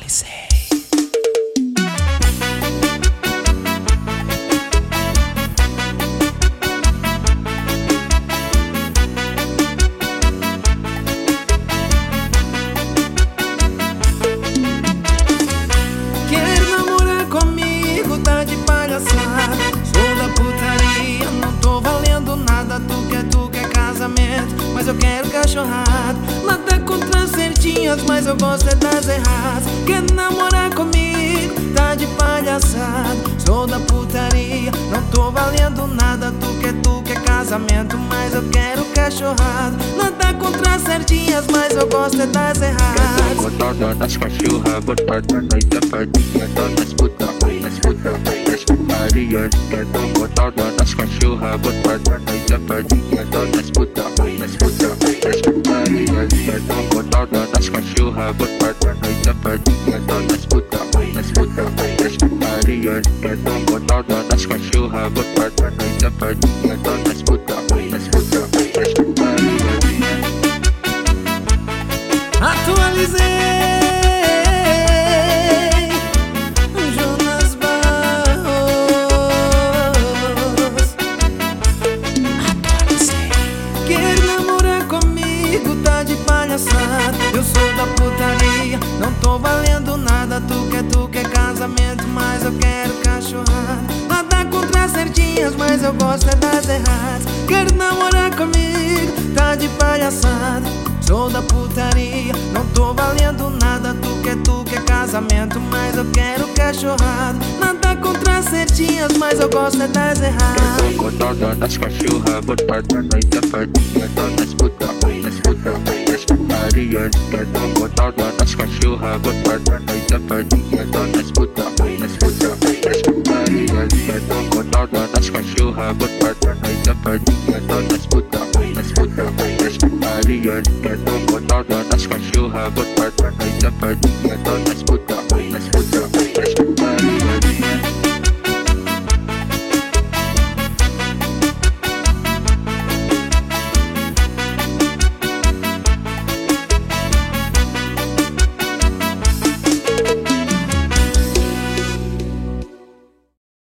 Atualizei. Quer namorar comigo, tá de palhaçada. Sou da putaria, não tô valendo nada. Tu quer casamento, mas eu quero cachorrada. Nada contra certinhas, mas eu gosto é das erradas. Quer namorar comigo, tá de palhaçada. Sou da putaria, não tô valendo nada. Tu quer casamento, mas eu quero cachorrada. Nada contra certinhas, mas eu gosto é das erradas. Botada nas cachorras, botada nas safadinhas, nas puta, nas putarias. Botada nas cachorras, botada nas safadinhas, nas puta, nas putarias. Botada nas cachorras, botada nas safadinhas, nas puta, nas putarias. Botada nas cachorras, botada nas safadinhas, nas puta, nas putarias. Atualizei. Jonas Barros. Atualizei. Quer namorar comigo, tá de palhaçada. Eu sou da putaria, não tô valendo nada. Tu quer casamento, mas eu quero cachorrada. Nada contra certinhas, mas eu gosto é das erradas. Quer namorar comigo, tá de palhaçada. Sou da putaria, não tô valendo nada. Tu quer casamento, mas eu quero cachorrada. Nada contra certinhas, mas eu gosto é das erradas. Botada nas cachorras, botada nas safadinhas, nas puta, nas putarias. Botada nas cachorras, botada nas safadinhas, nas puta, nas putarias. Botada nas cachorras, botada nas safadinhas, nas puta, nas putarias. Botada nas cachorras, botada nas safadinhas, nas puta.